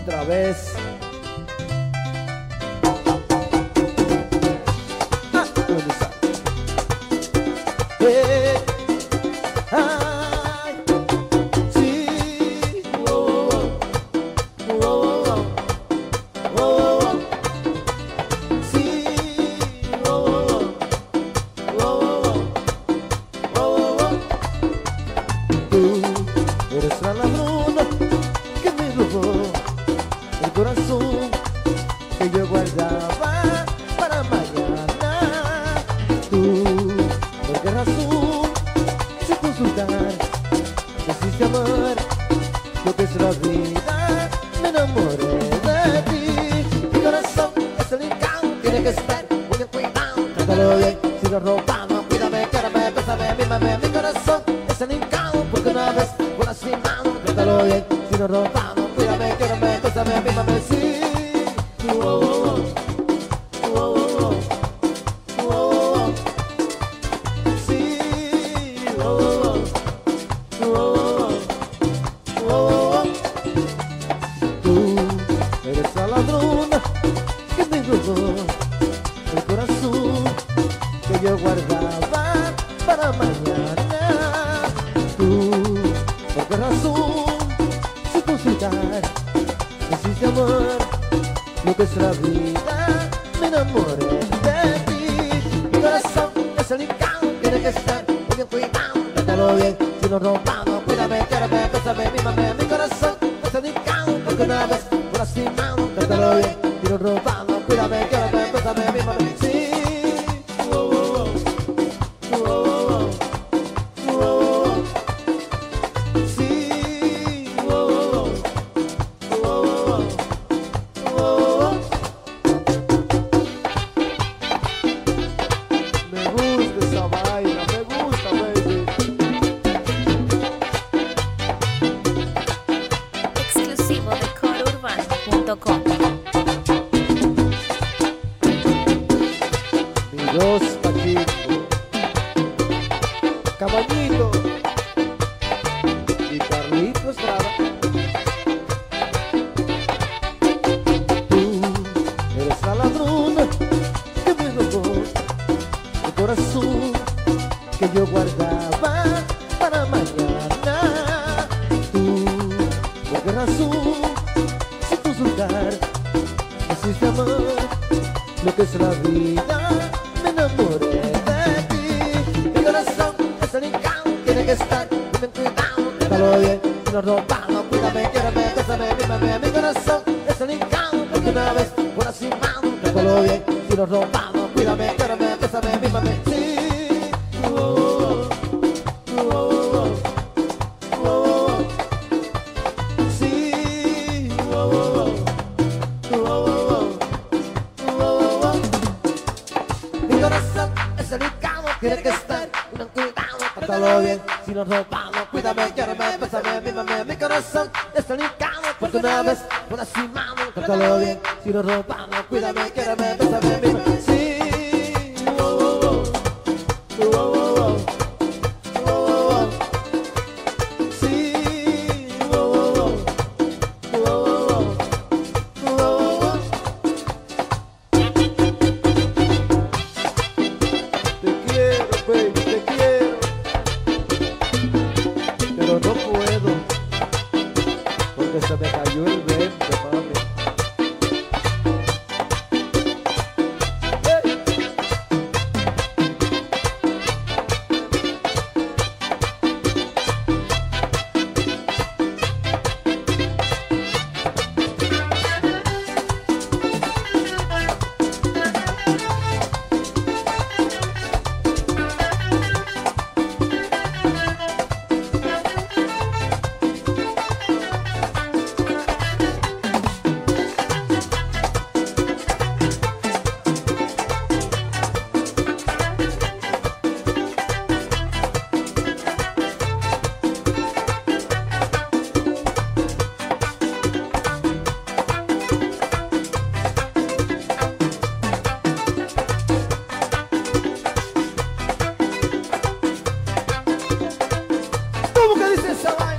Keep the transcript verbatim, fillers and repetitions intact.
otra vez. Ah, ¿dónde está? Eh, ay, sí, oh, oh, oh, oh, oh, sí, oh, oh, oh, oh, oh. Tú eres la ladrona que me robó el corazón que yo guardaba para mañana. Tú, ¿por qué razón? Sin consultar, decidiste amar lo que es la vida. Me enamoré de ti. Mi corazón es el encanto, tiene que estar muy bien cuidado. Trátalo bien, si lo robamos, cuídame, quédame, bésame, mímame. Mi corazón es el encanto, porque una vez fue lastimado. Trátalo bien, si lo robamos, cuídame, quédame, bésame, mímame. Sí, oh, oh, oh, oh, oh, oh. Sí, oh, oh, oh, oh, oh. Tú eres la ladrona que me robó el corazón que yo guardaba para mañana. Tú, ¿por qué razón? Sin consultar, decidiste amar lo que es la vida. Me enamoré de ti. Mi corazón es el encanto, tiene que estar muy bien cuidado. Trátalo bien, si lo robamos, cuídame, quédame, bésame, mímame. Mi corazón es el encanto, porque una vez fue lastimado. Trátalo bien, si lo robamos, cuídame, quédame, bésame, mímame. Sí, oh, oh, oh, oh, oh, oh. Sí, oh, oh, oh, oh, oh. Me gusta esa vaina, me gusta, baby. Exclusivo de coro urbano punto com. Mi dos Paquito, Caballito y Carlito Estrada. Tú eres la ladrona que me robó el corazón que yo guardaba para mañana. Tú, ¿por qué razón? Sin consultar, decidiste amar lo que es la vida. Me enamoré de ti. Mi corazón es el encanto, tiene que estar muy bien cuidado. Trátalo bien, si lo robamos, cuídame, quédame, bésame, mímame. Mi corazón es el encanto, porque una vez fue lastimado. Trátalo bien, si lo robamos, cuídame, quédame, bésame, mímame. Sí, oh, oh, oh, oh, oh. Sí, oh, oh, oh, oh, oh, oh. Mi corazón es delicado, tiene que estar un cuidado. Trátalo bien, si lo robamos, cuídame, quédame, bésame, mímame. Mi corazón es delicado, porque una vez fue lastimado. Trátalo bien, si lo robamos, cuídame, quédame, bésame, mímame. Sí, oh, oh, oh, oh, oh, oh. Sí, oh, oh, oh, oh, oh. Te quiero, baby, te quiero, pero no puedo, porque se me cayó el veinte, mami. Hey. ¿Cómo que dice esa vaina?